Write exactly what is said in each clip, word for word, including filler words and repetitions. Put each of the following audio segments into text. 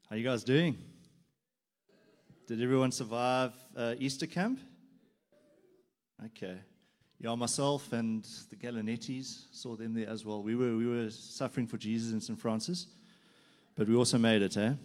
How you guys doing? Did everyone survive uh, Easter camp? Okay. Yeah, myself and the Galanettis saw them there as well. We were we were suffering for Jesus in Saint Francis, but we also made it, eh?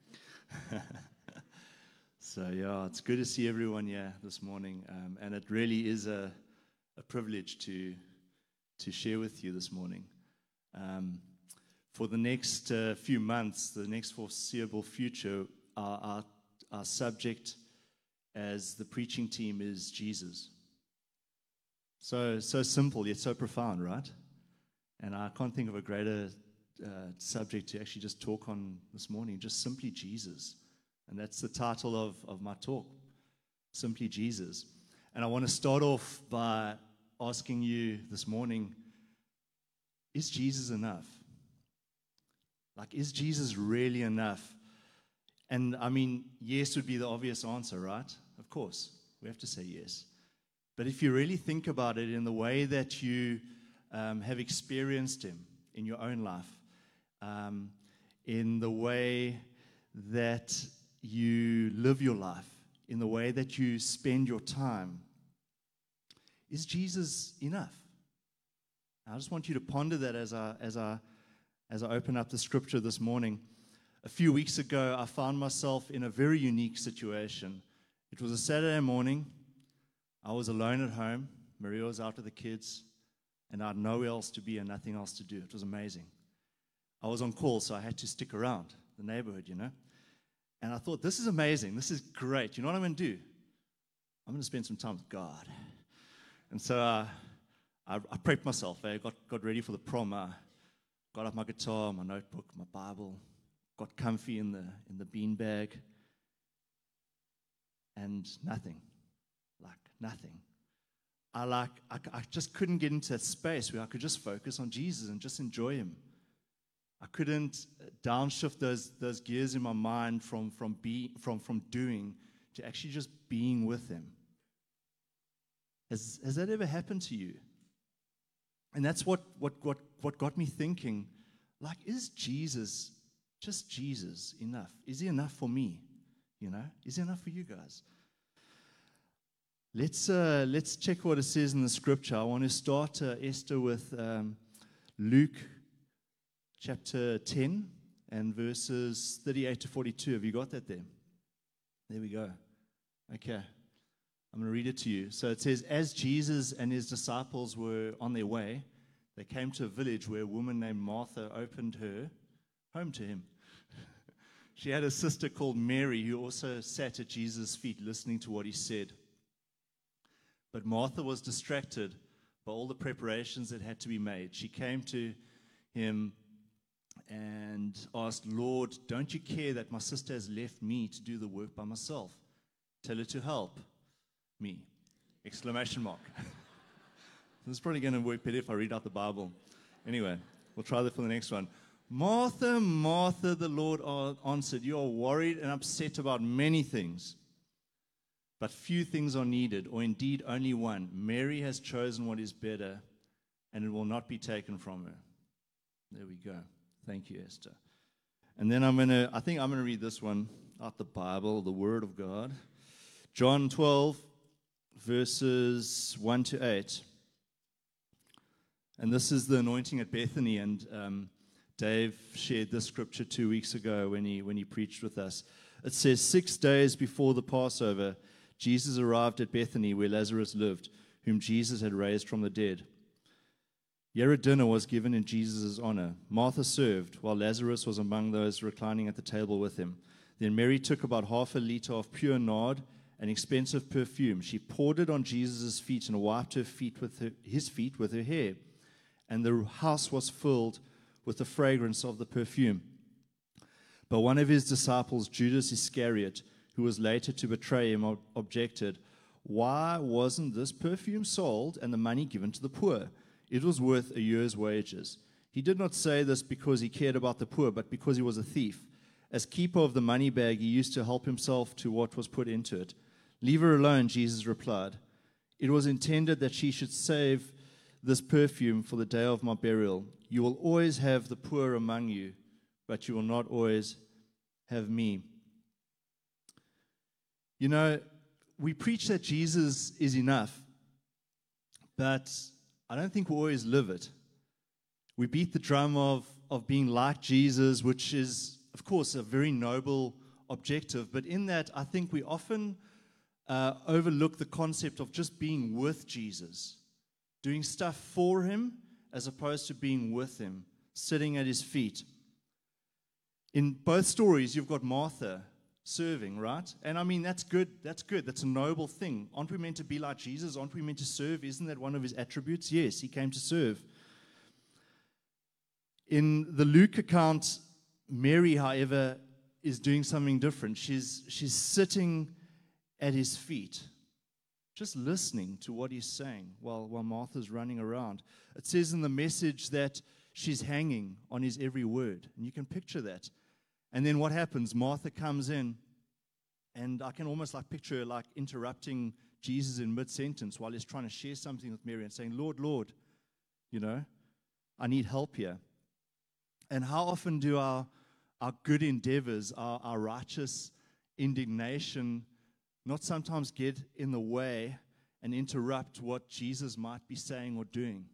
So yeah, it's good to see everyone here this morning, um, and it really is a a privilege to to share with you this morning. Um, for the next uh, few months, the next foreseeable future, our, our our subject as the preaching team is Jesus. So so simple yet so profound, right? And I can't think of a greater uh, subject to actually just talk on this morning, just simply Jesus. And that's the title of, of my talk, Simply Jesus. And I want to start off by asking you this morning, is Jesus enough? Like, is Jesus really enough? And I mean, yes would be the obvious answer, right? Of course, we have to say yes. But if you really think about it in the way that you um, have experienced Him in your own life, um, in the way that you live your life, in the way that you spend your time, is Jesus enough? I just want you to ponder that as I as I as I open up the scripture this morning. A few weeks ago, I found myself in a very unique situation. It was a Saturday morning. I was alone at home. Maria was out with the kids, and I had nowhere else to be and nothing else to do. It was amazing. I was on call, so I had to stick around the neighborhood, you know. And I thought, this is amazing. This is great. You know what I'm going to do? I'm going to spend some time with God. And so uh, I, I prepped myself. I got, got ready for the prom. I got up my guitar, my notebook, my Bible, got comfy in the in the bean bag, and nothing. Like, nothing. I like I, I just couldn't get into that space where I could just focus on Jesus and just enjoy Him. I couldn't downshift those those gears in my mind from from be from from doing to actually just being with Him. Has has that ever happened to you? And that's what what what what got me thinking, like, is Jesus, just Jesus, enough? Is He enough for me? You know, is He enough for you guys? Let's uh, let's check what it says in the scripture. I want to start, uh, Esther, with um, Luke chapter ten and verses thirty-eight to forty-two. Have you got that there? There we go. Okay. I'm going to read it to you. So it says, as Jesus and His disciples were on their way, they came to a village where a woman named Martha opened her home to Him. She had a sister called Mary who also sat at Jesus' feet listening to what He said. But Martha was distracted by all the preparations that had to be made. She came to Him and asked, Lord, don't you care that my sister has left me to do the work by myself? Tell her to help me. Exclamation mark. This is probably going to work better if I read out the Bible. Anyway, we'll try that for the next one. Martha, Martha, the Lord answered, you are worried and upset about many things, but few things are needed, or indeed only one. Mary has chosen what is better, and it will not be taken from her. There we go. Thank you, Esther. And then I'm going to, I think I'm going to read this one out the Bible, the Word of God. John twelve, verses one to eight. And this is the anointing at Bethany, and um, Dave shared this scripture two weeks ago when he when he preached with us. It says, six days before the Passover, Jesus arrived at Bethany where Lazarus lived, whom Jesus had raised from the dead. Here a dinner was given in Jesus' honor. Martha served, while Lazarus was among those reclining at the table with him. Then Mary took about half a liter of pure nard, an expensive perfume. She poured it on Jesus' feet and wiped her feet with her, his feet with her hair. And the house was filled with the fragrance of the perfume. But one of his disciples, Judas Iscariot, who was later to betray him, ob- objected, why wasn't this perfume sold and the money given to the poor? It was worth a year's wages. He did not say this because he cared about the poor, but because he was a thief. As keeper of the money bag, he used to help himself to what was put into it. Leave her alone, Jesus replied. It was intended that she should save this perfume for the day of my burial. You will always have the poor among you, but you will not always have me. You know, we preach that Jesus is enough, but I don't think we always live it. We beat the drum of, of being like Jesus, which is, of course, a very noble objective. But in that, I think we often uh, overlook the concept of just being with Jesus, doing stuff for him as opposed to being with him, sitting at his feet. In both stories, you've got Martha serving, right? And I mean, that's good. That's good. That's a noble thing. Aren't we meant to be like Jesus? Aren't we meant to serve? Isn't that one of his attributes? Yes, he came to serve. In the Luke account, Mary, however, is doing something different. She's, she's sitting at his feet, just listening to what he's saying while, while Martha's running around. It says in the Message that she's hanging on his every word. And you can picture that. And then what happens? Martha comes in, and I can almost like picture her like interrupting Jesus in mid-sentence while he's trying to share something with Mary and saying, Lord, Lord, you know, I need help here. And how often do our, our good endeavors, our, our righteous indignation not sometimes get in the way and interrupt what Jesus might be saying or doing?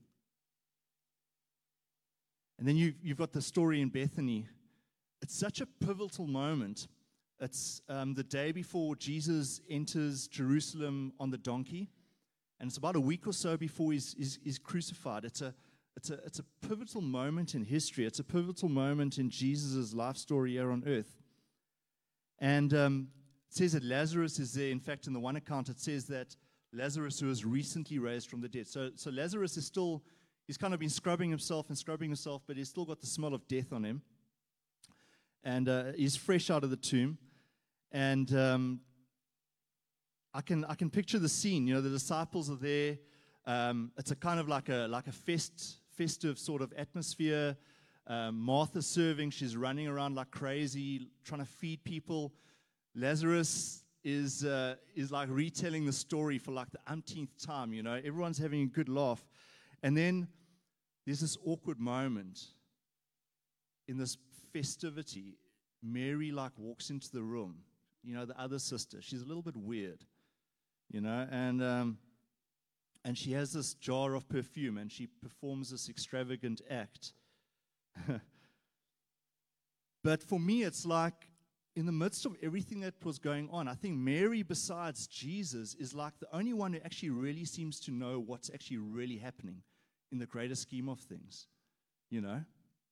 And then you've, you've got the story in Bethany. It's such a pivotal moment. It's um, the day before Jesus enters Jerusalem on the donkey, and it's about a week or so before he's, he's, he's crucified. It's a, it's, a, it's a pivotal moment in history. It's a pivotal moment in Jesus' life story here on earth. And um, it says that Lazarus is there. In fact, in the one account, it says that Lazarus, who was recently raised from the dead. So, so Lazarus is still, he's kind of been scrubbing himself and scrubbing himself, but he's still got the smell of death on him. And uh, he's fresh out of the tomb. And um, I can I can picture the scene. You know, the disciples are there. Um, it's a kind of like a like a fest, festive sort of atmosphere. Um, Martha's serving. She's running around like crazy, trying to feed people. Lazarus is uh, is like retelling the story for like the umpteenth time. You know, everyone's having a good laugh. And then there's this awkward moment in this festivity. Mary like walks into the room, you know, the other sister. She's a little bit weird, you know, and um, and she has this jar of perfume, and she performs this extravagant act. But for me, it's like in the midst of everything that was going on, I think Mary, besides Jesus, is like the only one who actually really seems to know what's actually really happening in the greater scheme of things, you know.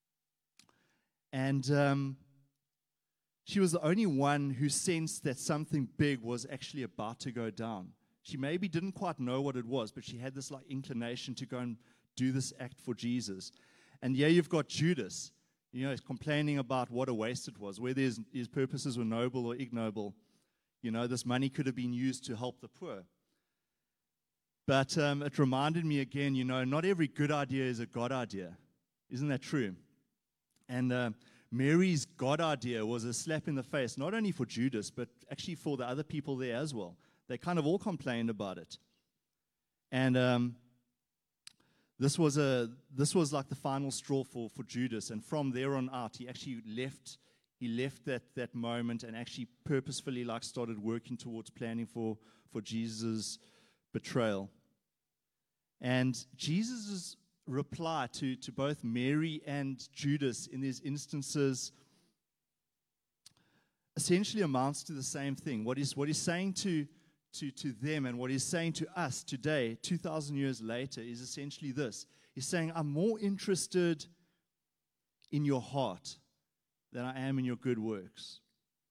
And um, she was the only one who sensed that something big was actually about to go down. She maybe didn't quite know what it was, but she had this like inclination to go and do this act for Jesus. And yeah, you've got Judas, you know, he's complaining about what a waste it was, whether his, his purposes were noble or ignoble. You know, this money could have been used to help the poor. But um, it reminded me again, you know, not every good idea is a God idea. Isn't that true? And uh, Mary's God idea was a slap in the face, not only for Judas, but actually for the other people there as well. They kind of all complained about it. And um, this was a this was like the final straw for, for Judas. And from there on out, he actually left he left that, that moment and actually purposefully like started working towards planning for, for Jesus' betrayal. And Jesus' reply to, to both Mary and Judas in these instances essentially amounts to the same thing. What he's, what he's saying to, to, to them and what he's saying to us today, two thousand years later, is essentially this. He's saying, I'm more interested in your heart than I am in your good works.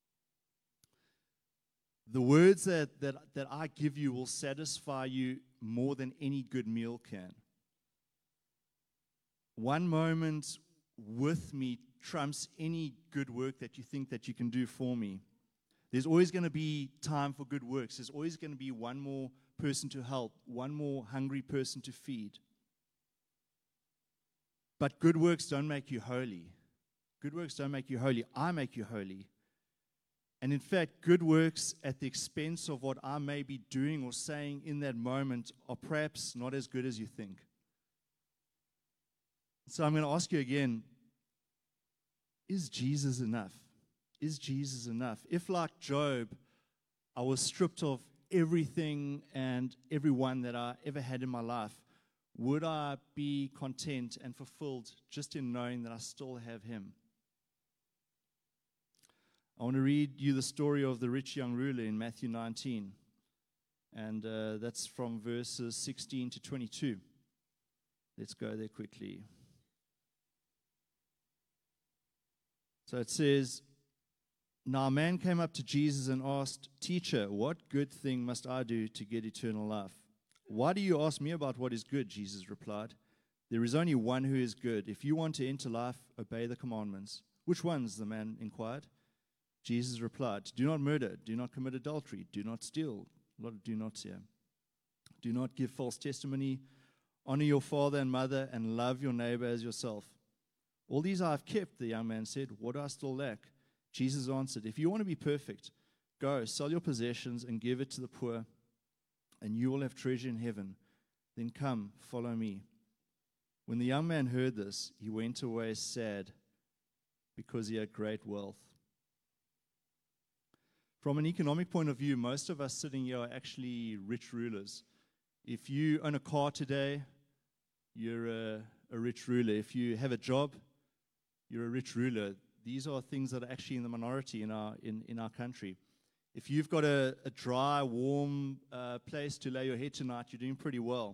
The words that, that, that I give you will satisfy you more than any good meal can. One moment with me trumps any good work that you think that you can do for me. There's always going to be time for good works. There's always going to be one more person to help, one more hungry person to feed. But good works don't make you holy. Good works don't make you holy. I make you holy. And in fact, good works at the expense of what I may be doing or saying in that moment are perhaps not as good as you think. So I'm going to ask you again, is Jesus enough? is Jesus enough? If, like Job, I was stripped of everything and everyone that I ever had in my life, would I be content and fulfilled just in knowing that I still have Him? I want to read you the story of the rich young ruler in Matthew nineteen. And uh, that's from verses sixteen to twenty-two. Let's go there quickly. So it says, "Now a man came up to Jesus and asked, 'Teacher, what good thing must I do to get eternal life?' 'Why do you ask me about what is good?' Jesus replied. 'There is only one who is good. If you want to enter life, obey the commandments.' 'Which ones?' the man inquired. Jesus replied, 'Do not murder, do not commit adultery, do not steal.'" A lot of do nots here. "Do not give false testimony, honor your father and mother, and love your neighbor as yourself. All these I have kept," the young man said. "What do I still lack?" Jesus answered, "If you want to be perfect, go, sell your possessions and give it to the poor, and you will have treasure in heaven. Then come, follow me." When the young man heard this, he went away sad because he had great wealth. From an economic point of view, most of us sitting here are actually rich rulers. If you own a car today, you're a, a rich ruler. If you have a job, you're a rich ruler. These are things that are actually in the minority in our in, in our country. If you've got a, a dry, warm uh, place to lay your head tonight, you're doing pretty well.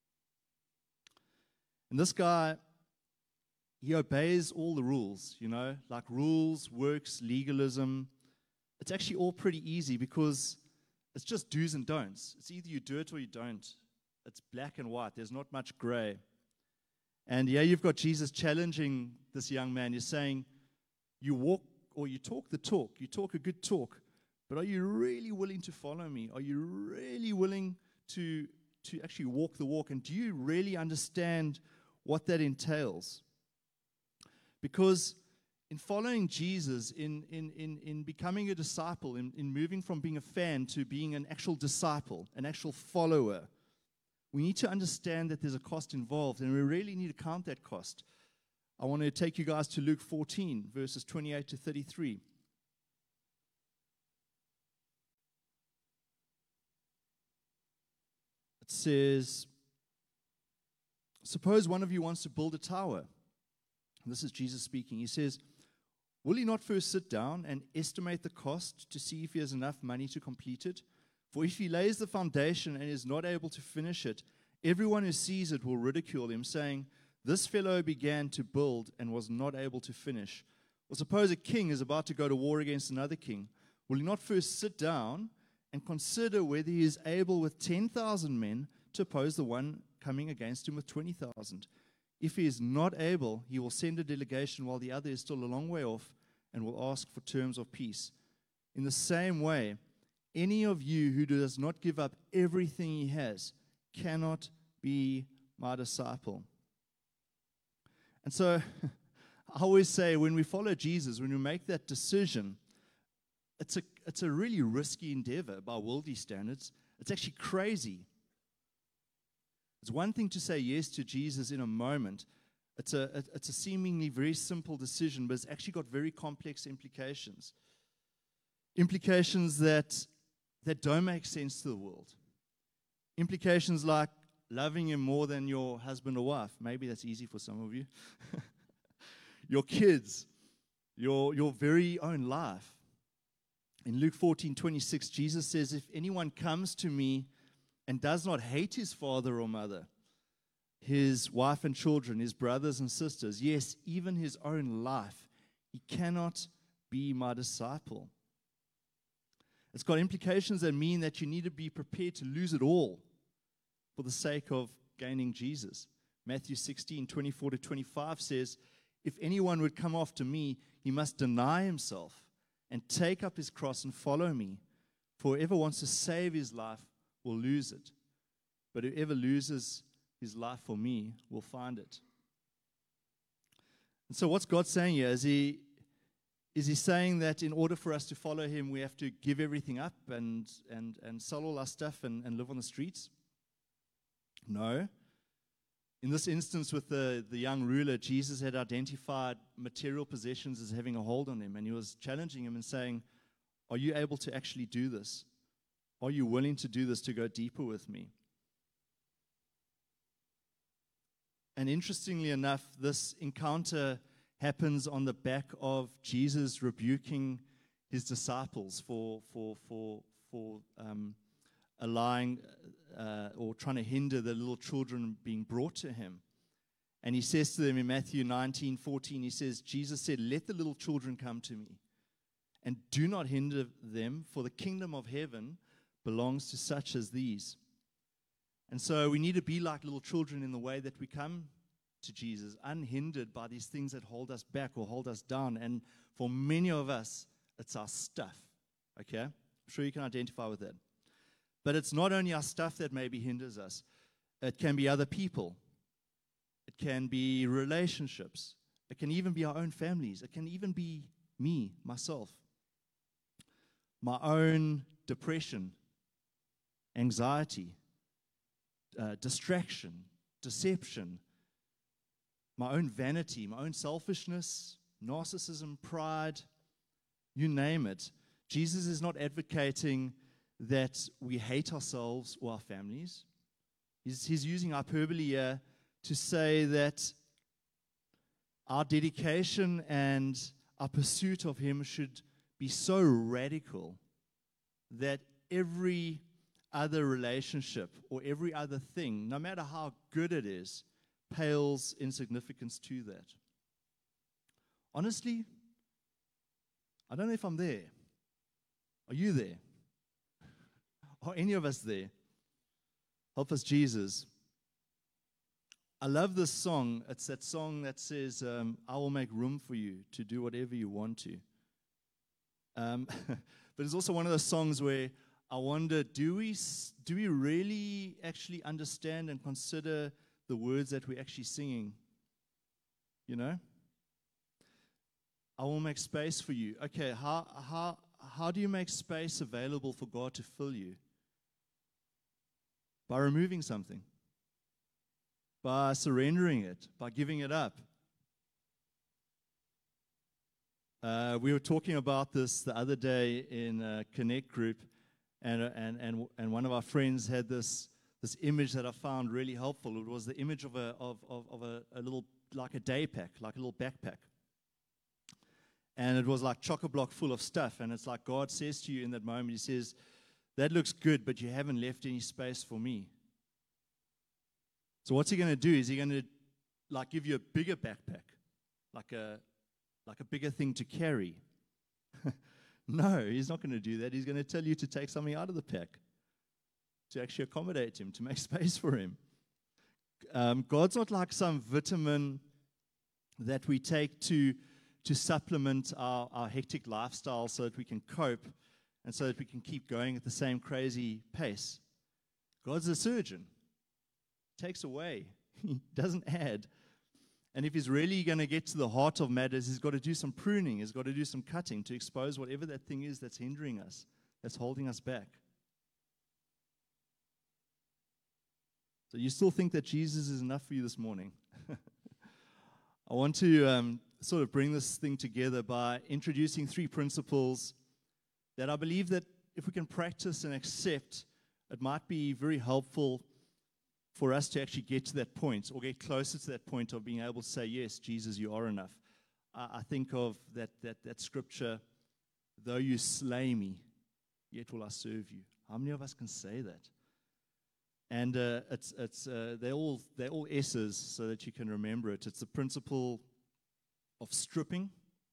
And this guy, he obeys all the rules, you know, like rules, works, legalism. It's actually all pretty easy because it's just do's and don'ts. It's either you do it or you don't. It's black and white. There's not much gray. And yeah, you've got Jesus challenging this young man. He's saying, you walk or you talk the talk. You talk a good talk. But are you really willing to follow me? Are you really willing to, to actually walk the walk? And do you really understand what that entails? Because in following Jesus, in, in, in, in becoming a disciple, in, in moving from being a fan to being an actual disciple, an actual follower, we need to understand that there's a cost involved, and we really need to count that cost. I want to take you guys to Luke fourteen, verses twenty-eight to thirty-three. It says, "Suppose one of you wants to build a tower." And this is Jesus speaking. He says, "Will he not first sit down and estimate the cost to see if he has enough money to complete it? For if he lays the foundation and is not able to finish it, everyone who sees it will ridicule him, saying, 'This fellow began to build and was not able to finish.' Or suppose a king is about to go to war against another king. Will he not first sit down and consider whether he is able with ten thousand men to oppose the one coming against him with twenty thousand? If he is not able, he will send a delegation while the other is still a long way off and will ask for terms of peace. In the same way, any of you who does not give up everything he has cannot be my disciple." And so I always say when we follow Jesus, when we make that decision, it's a, it's a really risky endeavor by worldly standards. It's actually crazy. It's one thing to say yes to Jesus in a moment. It's a, it's a seemingly very simple decision, but it's actually got very complex implications. Implications that, that don't make sense to the world. Implications like loving him more than your husband or wife. Maybe that's easy for some of you. Your kids, your, your very own life. In Luke fourteen twenty-six, Jesus says, "If anyone comes to me and does not hate his father or mother, his wife and children, his brothers and sisters, yes, even his own life, he cannot be my disciple." It's got implications that mean that you need to be prepared to lose it all for the sake of gaining Jesus. Matthew sixteen twenty-four to twenty-five says, "If anyone would come after me, he must deny himself and take up his cross and follow me. For whoever wants to save his life will lose it. But whoever loses his life for me will find it." And so what's God saying here? Is he, is he saying that in order for us to follow him, we have to give everything up and, and, and sell all our stuff and, and live on the streets? No. In this instance with the, the young ruler, Jesus had identified material possessions as having a hold on him, and he was challenging him and saying, are you able to actually do this? Are you willing to do this, to go deeper with me? And interestingly enough, this encounter happens on the back of Jesus rebuking his disciples for for for for um, allowing uh, or trying to hinder the little children being brought to him. And he says to them in Matthew nineteen fourteen, he says, Jesus said, let the little children come to me, and do not hinder them, for the kingdom of heaven belongs to such as these. And so we need to be like little children in the way that we come to Jesus, unhindered by these things that hold us back or hold us down. And for many of us, it's our stuff. Okay? I'm sure you can identify with that. But it's not only our stuff that maybe hinders us. It can be other people. It can be relationships. It can even be our own families. It can even be me, myself. My own depression, anxiety, uh, distraction, deception, my own vanity, my own selfishness, narcissism, pride, you name it. Jesus is not advocating that we hate ourselves or our families. He's, he's using hyperbole here to say that our dedication and our pursuit of Him should be so radical that every other relationship or every other thing, no matter how good it is, pales in significance to that. Honestly, I don't know if I'm there. Are you there? Are any of us there? Help us, Jesus. I love this song. It's that song that says, um, I will make room for you to do whatever you want to. Um, but it's also one of those songs where I wonder, do we, do we really actually understand and consider the words that we're actually singing? You know? I will make space for you. Okay, how, how, how do you make space available for God to fill you? By removing something. By surrendering it. By giving it up. Uh, we were talking about this the other day in a Connect group, and, and, and, and one of our friends had this this image that I found really helpful. It was the image of a of, of, of a, a little, like a day pack, like a little backpack. And it was like chock-a-block full of stuff. And it's like God says to you in that moment, He says, that looks good, but you haven't left any space for me. So what's He going to do? Is He going to like give you a bigger backpack? Like a, like a bigger thing to carry? No, He's not going to do that. He's going to tell you to take something out of the pack, to actually accommodate Him, to make space for Him. Um, God's not like some vitamin that we take to, to supplement our, our hectic lifestyle so that we can cope and so that we can keep going at the same crazy pace. God's a surgeon. He takes away. He doesn't add. And if He's really going to get to the heart of matters, He's got to do some pruning. He's got to do some cutting to expose whatever that thing is that's hindering us, that's holding us back. So you still think that Jesus is enough for you this morning? I want to um, sort of bring this thing together by introducing three principles that I believe that if we can practice and accept, it might be very helpful for us to actually get to that point or get closer to that point of being able to say, yes, Jesus, you are enough. I, I think of that, that, that scripture, though you slay me, yet will I serve you. How many of us can say that? And uh, it's it's uh, they're all they're all S's so that you can remember it. It's the principle of stripping,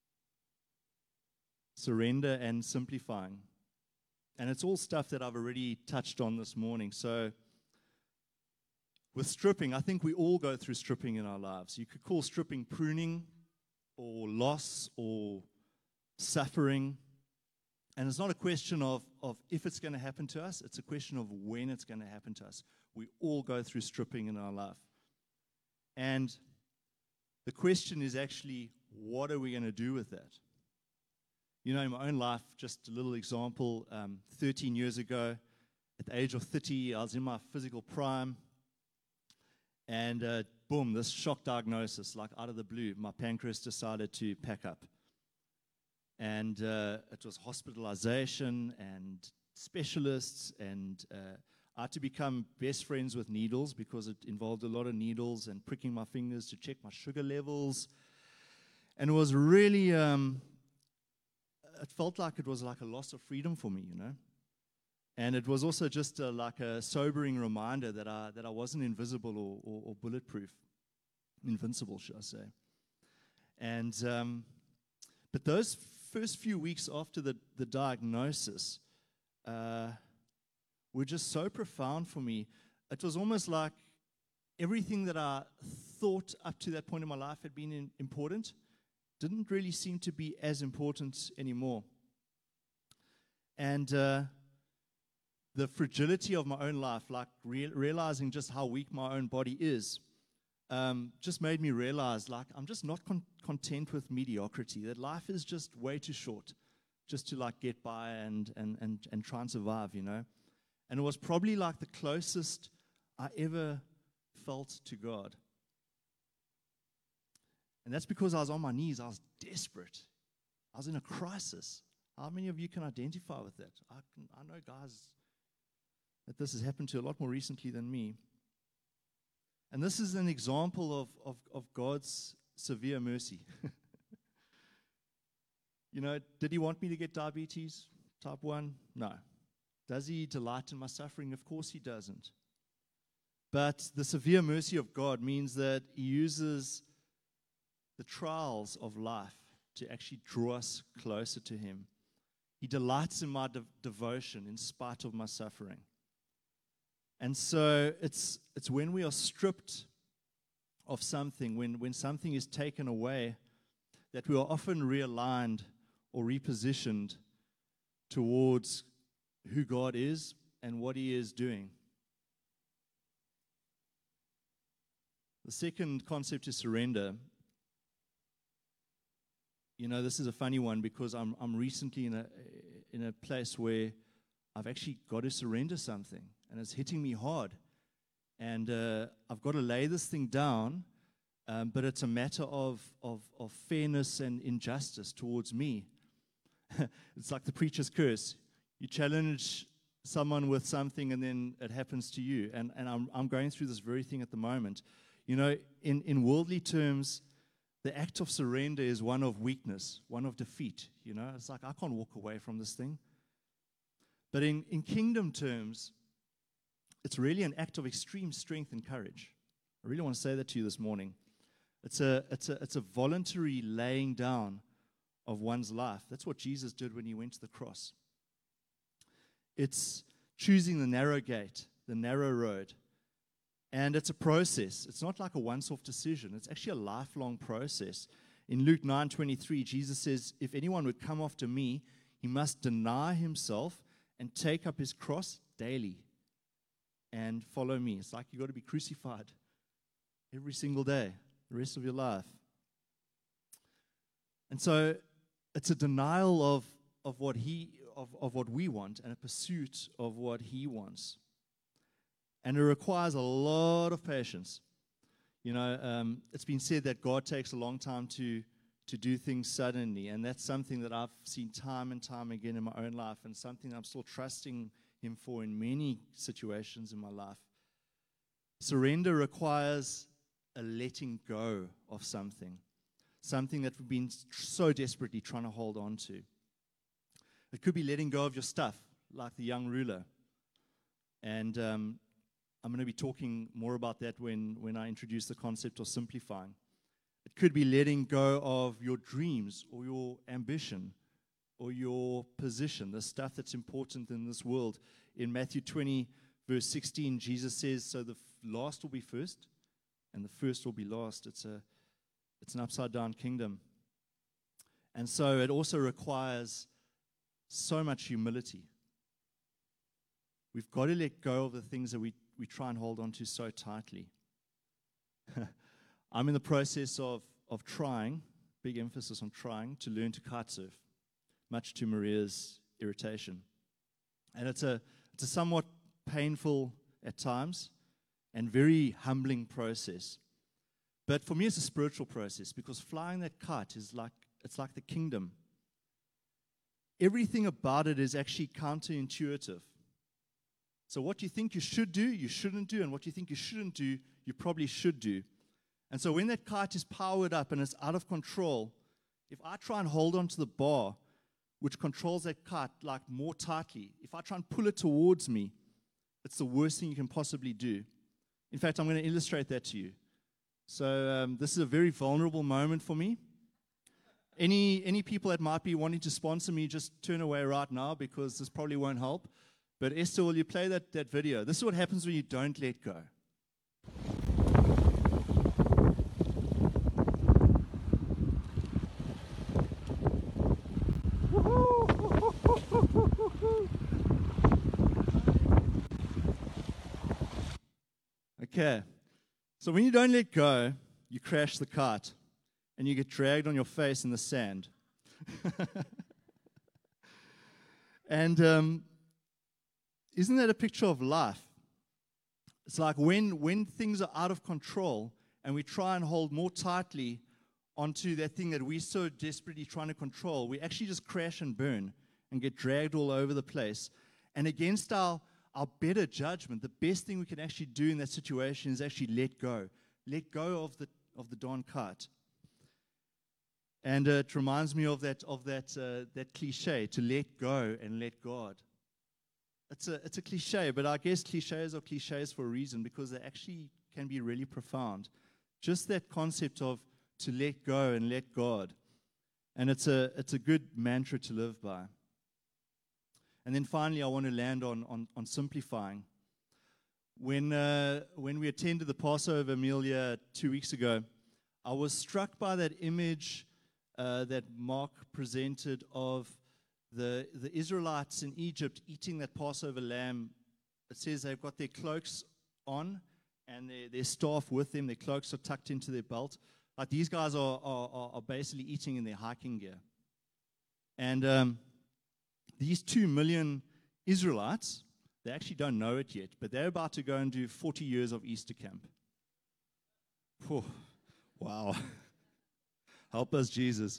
surrender, and simplifying. And it's all stuff that I've already touched on this morning. So with stripping, I think we all go through stripping in our lives. You could call stripping pruning or loss or suffering. And it's not a question of, of if it's going to happen to us. It's a question of when it's going to happen to us. We all go through stripping in our life. And the question is actually, what are we going to do with that? You know, in my own life, just a little example, um, thirteen years ago, at the age of thirty, I was in my physical prime. And uh, boom, this shock diagnosis, like out of the blue, my pancreas decided to pack up. And uh, it was hospitalization and specialists, and uh, I had to become best friends with needles because it involved a lot of needles and pricking my fingers to check my sugar levels. And it was really, um, it felt like it was like a loss of freedom for me, you know. And it was also just a, like a sobering reminder that I that I wasn't invisible or, or, or bulletproof, invincible, should I say. And um, but those first few weeks after the, the diagnosis uh, were just so profound for me. It was almost like everything that I thought up to that point in my life had been in, important didn't really seem to be as important anymore. And uh, the fragility of my own life, like re- realizing just how weak my own body is, um, just made me realize, like, I'm just not con- content with mediocrity, that life is just way too short just to, like, get by and, and, and, and try and survive, you know. And it was probably, like, the closest I ever felt to God. And that's because I was on my knees. I was desperate. I was in a crisis. How many of you can identify with that? I, can, I know guys that this has happened to a lot more recently than me. And this is an example of, of, of God's severe mercy. You know, did he want me to get diabetes, type one? No. Does he delight in my suffering? Of course he doesn't. But the severe mercy of God means that he uses the trials of life to actually draw us closer to him. He delights in my de- devotion in spite of my suffering. And so it's it's when we are stripped of something, when, when something is taken away, that we are often realigned or repositioned towards who God is and what he is doing. The second concept is surrender. You know, this is a funny one because I'm I'm recently in a in a place where I've actually got to surrender something, and it's hitting me hard. And uh, I've got to lay this thing down, um, but it's a matter of, of, of fairness and injustice towards me. It's like the preacher's curse. You challenge someone with something, and then it happens to you. And, and I'm, I'm going through this very thing at the moment. You know, in, in worldly terms, the act of surrender is one of weakness, one of defeat. You know, it's like I can't walk away from this thing. But in, in kingdom terms, it's really an act of extreme strength and courage. I really want to say that to you this morning. It's a, it's a, it's a voluntary laying down of one's life. That's what Jesus did when he went to the cross. It's choosing the narrow gate, the narrow road. And it's a process. It's not like a once-off decision. It's actually a lifelong process. In Luke nine twenty-three, Jesus says, if anyone would come after me, he must deny himself and take up his cross daily and follow me. It's like you've got to be crucified every single day, the rest of your life. And so it's a denial of, of what he of, of what we want and a pursuit of what he wants. And it requires a lot of patience. You know, um, it's been said that God takes a long time to, to do things suddenly, and that's something that I've seen time and time again in my own life, and something I'm still trusting him for in many situations in my life. Surrender requires a letting go of something, something that we've been so desperately trying to hold on to. It could be letting go of your stuff, like the young ruler. And um, I'm going to be talking more about that when, when I introduce the concept of simplifying. It could be letting go of your dreams or your ambition or your position, the stuff that's important in this world. In Matthew twenty, verse sixteen, Jesus says, so the last will be first and the first will be last. It's a, it's an upside-down kingdom. And so it also requires so much humility. We've got to let go of the things that we, we try and hold on to so tightly. I'm in the process of, of trying, big emphasis on trying, to learn to kite surf, much to Maria's irritation. And it's a, it's a somewhat painful at times and very humbling process. But for me, it's a spiritual process because flying that kite is like, it's like the kingdom. Everything about it is actually counterintuitive. So what you think you should do, you shouldn't do, and what you think you shouldn't do, you probably should do. And so when that kite is powered up and it's out of control, if I try and hold on to the bar, which controls that kite like more tightly, if I try and pull it towards me, it's the worst thing you can possibly do. In fact, I'm going to illustrate that to you. So um, this is a very vulnerable moment for me. Any any people that might be wanting to sponsor me, just turn away right now because this probably won't help. But Esther, will you play that, that video? This is what happens when you don't let go. Okay, so when you don't let go, you crash the kite and you get dragged on your face in the sand. And um, isn't that a picture of life? It's like when, when things are out of control and we try and hold more tightly onto that thing that we're so desperately trying to control, we actually just crash and burn and get dragged all over the place. And against our Our better judgment, the best thing we can actually do in that situation is actually let go. Let go of the of the darn kite. And uh, it reminds me of that of that uh, that cliche, to let go and let God. It's a it's a cliche, but I guess cliches are cliches for a reason because they actually can be really profound. Just that concept of to let go and let God. And it's a it's a good mantra to live by. And then finally, I want to land on, on, on simplifying. When, uh, when we attended the Passover meal here two weeks ago, I was struck by that image uh, that Mark presented of the, the Israelites in Egypt eating that Passover lamb. It says they've got their cloaks on and their, their staff with them. Their cloaks are tucked into their belt. Like these guys are, are, are basically eating in their hiking gear. And Um, These two million Israelites, they actually don't know it yet, but they're about to go and do forty years of Easter camp. Oh, wow. Help us, Jesus.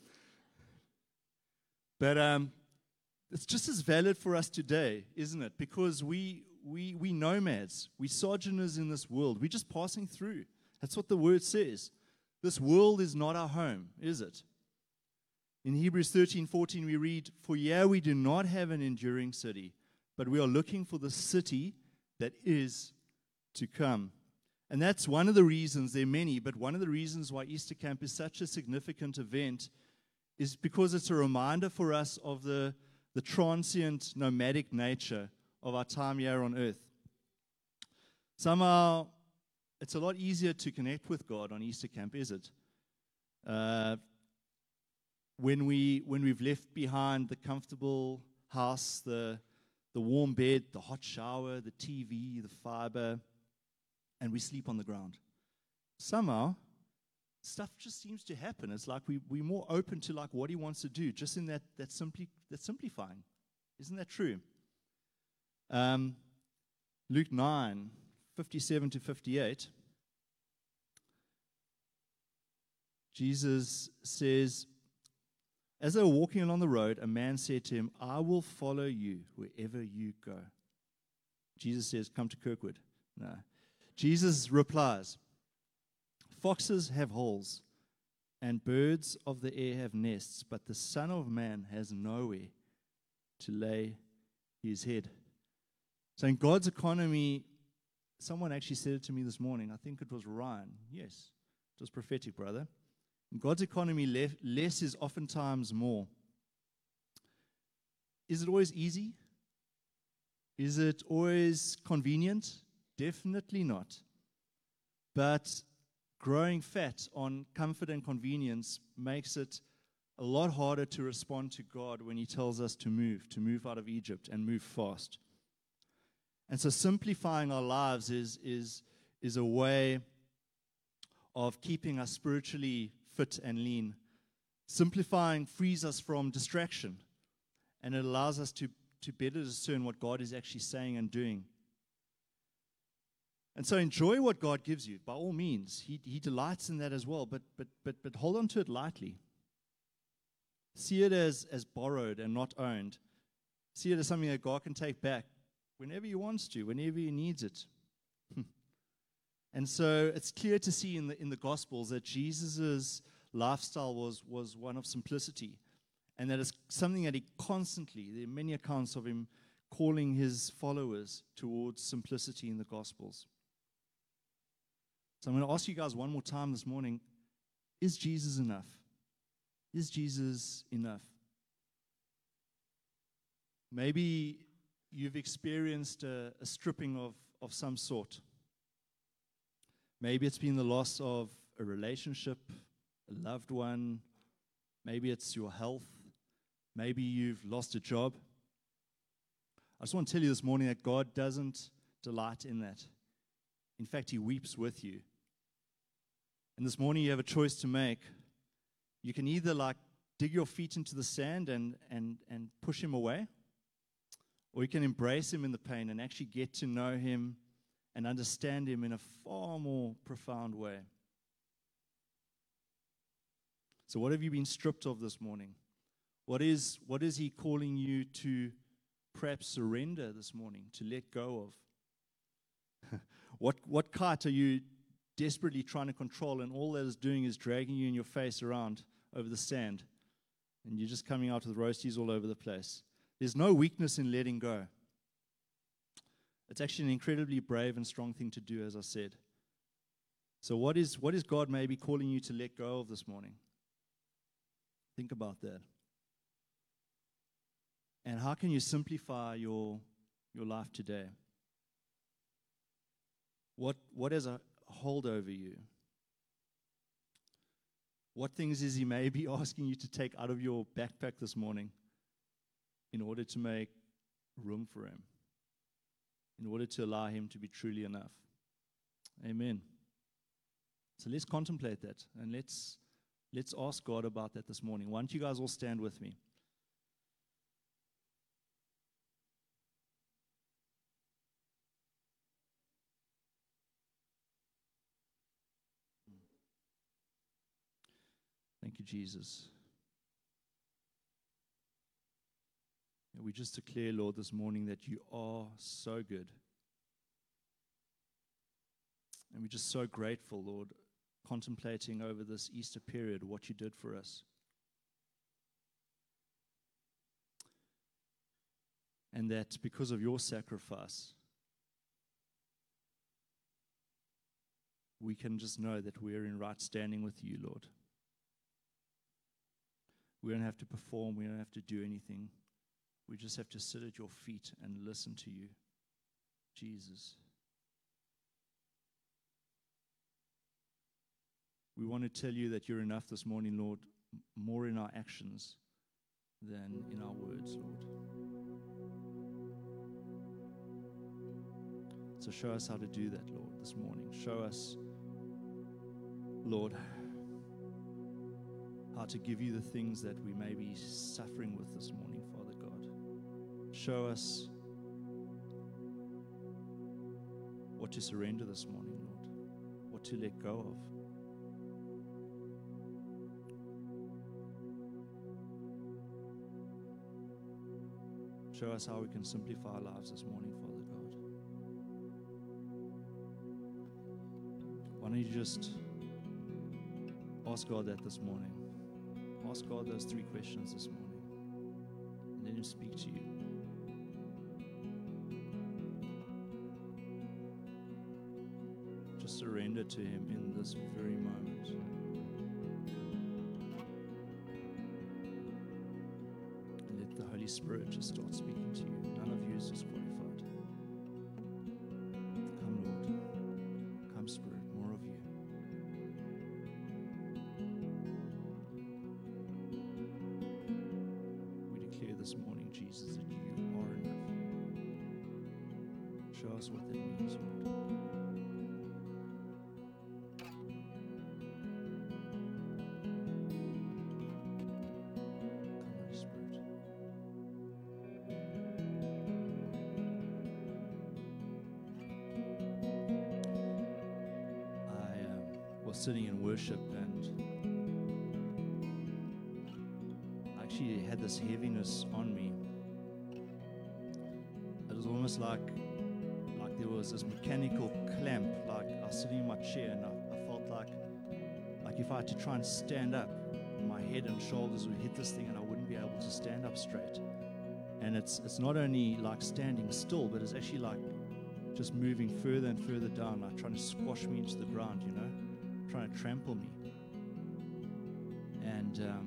But um, it's just as valid for us today, isn't it? Because we, we, we nomads, we sojourners in this world. We're just passing through. That's what the word says. This world is not our home, is it? In Hebrews thirteen fourteen, we read, "For here we do not have an enduring city, but we are looking for the city that is to come." And that's one of the reasons, there are many, but one of the reasons why Easter camp is such a significant event is because it's a reminder for us of the, the transient, nomadic nature of our time here on earth. Somehow, it's a lot easier to connect with God on Easter camp, is it? Uh, When we when we've left behind the comfortable house, the the warm bed, the hot shower, the T V, the fiber, and we sleep on the ground. Somehow, stuff just seems to happen. It's like we we're more open to like what He wants to do, just in that that simply that simplifying. Isn't that true? Um, Luke nine, fifty-seven to fifty-eight. Jesus says, "As they were walking along the road, a man said to him, 'I will follow you wherever you go.'" Jesus says, "Come to Kirkwood." No. Jesus replies, "Foxes have holes, and birds of the air have nests, but the Son of Man has nowhere to lay his head." So in God's economy, someone actually said it to me this morning. I think it was Ryan. Yes, it was prophetic, brother. In God's economy, less is oftentimes more. Is it always easy? Is it always convenient? Definitely not. But growing fat on comfort and convenience makes it a lot harder to respond to God when He tells us to move, to move out of Egypt and move fast. And so simplifying our lives is, is, is a way of keeping us spiritually fit and lean. Simplifying frees us from distraction, and it allows us to, to better discern what God is actually saying and doing. And so enjoy what God gives you, by all means. He, he delights in that as well, but, but, but, but hold on to it lightly. See it as, as borrowed and not owned. See it as something that God can take back whenever He wants to, whenever He needs it. And so it's clear to see in the, in the Gospels that Jesus' lifestyle was, was one of simplicity, and that it's something that He constantly, there are many accounts of Him calling His followers towards simplicity in the Gospels. So I'm going to ask you guys one more time this morning, is Jesus enough? Is Jesus enough? Maybe you've experienced a, a stripping of, of some sort. Maybe it's been the loss of a relationship, a loved one. Maybe it's your health. Maybe you've lost a job. I just want to tell you this morning that God doesn't delight in that. In fact, He weeps with you. And this morning you have a choice to make. You can either like dig your feet into the sand and, and, and push Him away, or you can embrace Him in the pain and actually get to know Him and understand Him in a far more profound way. So what have you been stripped of this morning? What is, what is He calling you to perhaps surrender this morning, to let go of? what, what kite are you desperately trying to control, and all that is doing is dragging you in your face around over the sand, and you're just coming out with roasties all over the place? There's no weakness in letting go. It's actually an incredibly brave and strong thing to do, as I said. So what is what is God maybe calling you to let go of this morning? Think about that. And how can you simplify your, your life today? What what has a hold over you? What things is He maybe asking you to take out of your backpack this morning in order to make room for Him, in order to allow Him to be truly enough? Amen. So let's contemplate that, and let's let's ask God about that this morning. Why don't you guys all stand with me? Thank you, Jesus. And we just declare, Lord, this morning that You are so good. And we're just so grateful, Lord, contemplating over this Easter period what You did for us. And that because of Your sacrifice, we can just know that we're in right standing with You, Lord. We don't have to perform. We don't have to do anything. We just have to sit at Your feet and listen to You, Jesus. We want to tell You that You're enough this morning, Lord, more in our actions than in our words, Lord. So show us how to do that, Lord, this morning. Show us, Lord, how to give You the things that we may be suffering with this morning, Father God. Show us what to surrender this morning, Lord, what to let go of. Show us how we can simplify our lives this morning, Father God. Why don't you just ask God that this morning? Ask God those three questions this morning, and let Him speak to you. Just surrender to Him in this very moment. And let the Holy Spirit just start speaking to you. None of you is disqualified. Come, Lord. Come, Spirit. More of You. This morning, Jesus, that You are enough. Show us what that means, Lord. Come, Holy Spirit. was sitting in worship, and I actually had this heaviness on me. It was almost like like there was this mechanical clamp, like I was sitting in my chair, and I, I felt like like if I had to try and stand up, my head and shoulders would hit this thing and I wouldn't be able to stand up straight. And it's it's not only like standing still, but it's actually like just moving further and further down, like trying to squash me into the ground, you know, trying to trample me. And um,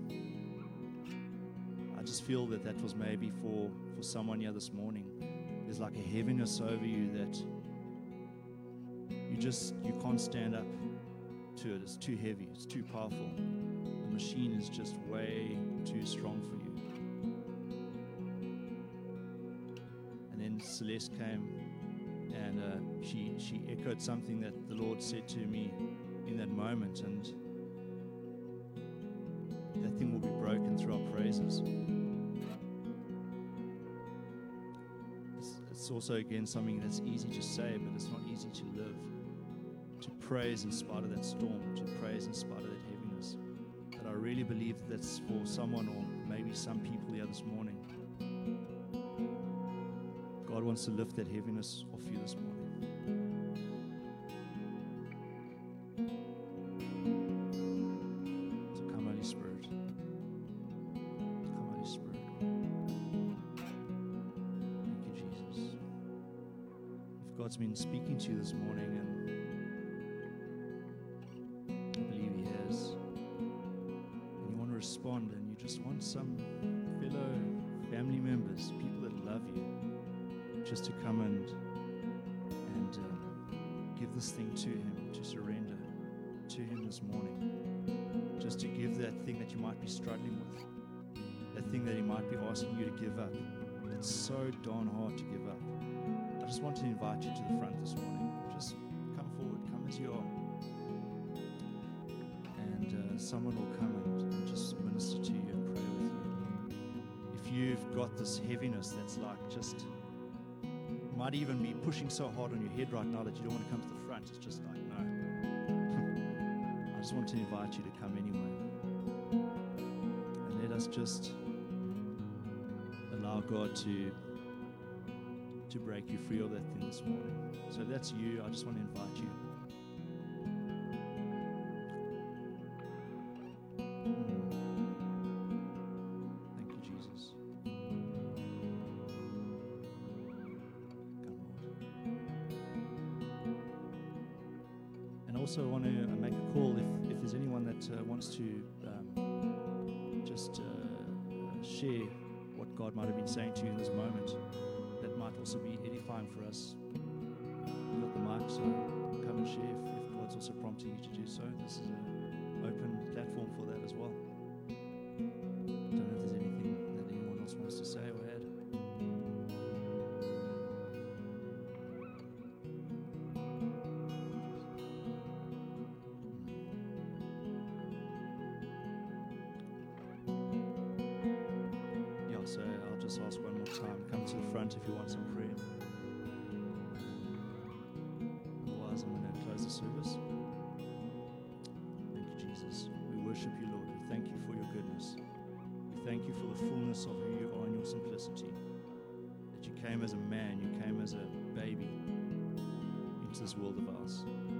I just feel that that was maybe for, for someone here this morning. There's like a heaviness over you that you just, you can't stand up to it. It's too heavy. It's too powerful. The machine is just way too strong for you. And then Celeste came, and uh, she she echoed something that the Lord said to me in that moment, and that thing will be broken through our praises. It's, it's also, again, something that's easy to say, but it's not easy to live. To praise in spite of that storm, to praise in spite of that heaviness. But I really believe that's for someone, or maybe some people here this morning. God wants to lift that heaviness off you this morning. So come, Holy Spirit. Come, Holy Spirit. Thank you, Jesus. If God's been speaking to you this morning, and I believe He has, and you want to respond, and you just want some fellow family members, people that love you, just to come and and uh, give this thing to Him, to surrender to Him this morning, just to give that thing that you might be struggling with, that thing that He might be asking you to give up. It's so darn hard to give up. I just want to invite you to the front this morning. Just come forward, come as you are, and uh, someone will come and, and just minister to you and pray with you. If you've got this heaviness that's like just might even be pushing so hard on your head right now that you don't want to come to the front. It's just like, no. I just want to invite you to come anyway. And let us just allow God to, to break you free of that thing this morning. So if that's you, I just want to invite you. Also want to make a call if, if there's anyone that uh, wants to um, just uh, share what God might have been saying to you in this moment. That might also be edifying for us. We've got the mic, so come and share if, if God's also prompting you to do so. This is an open platform for that as well. I don't know if there's anything that anyone else wants to say or add. So I'll just ask one more time, come to the front if you want some prayer. Otherwise, I'm going to close the service. Thank you, Jesus. We worship you, Lord. We thank you for your goodness. We thank you for the fullness of who you are and your simplicity. That you came as a man, you came as a baby into this world of ours.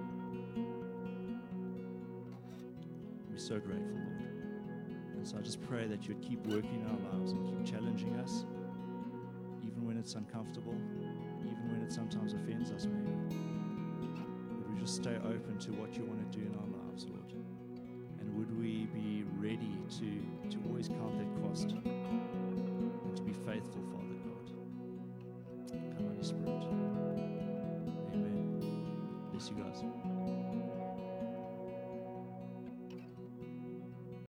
We're so grateful, Lord. So I just pray that you'd keep working in our lives and keep challenging us, even when it's uncomfortable, even when it sometimes offends us maybe. Would we just stay open to what you want to do in our lives, Lord? And would we be ready to, to always count that cost and to be faithful, Father God? Come, Holy Spirit. Amen. Bless you guys.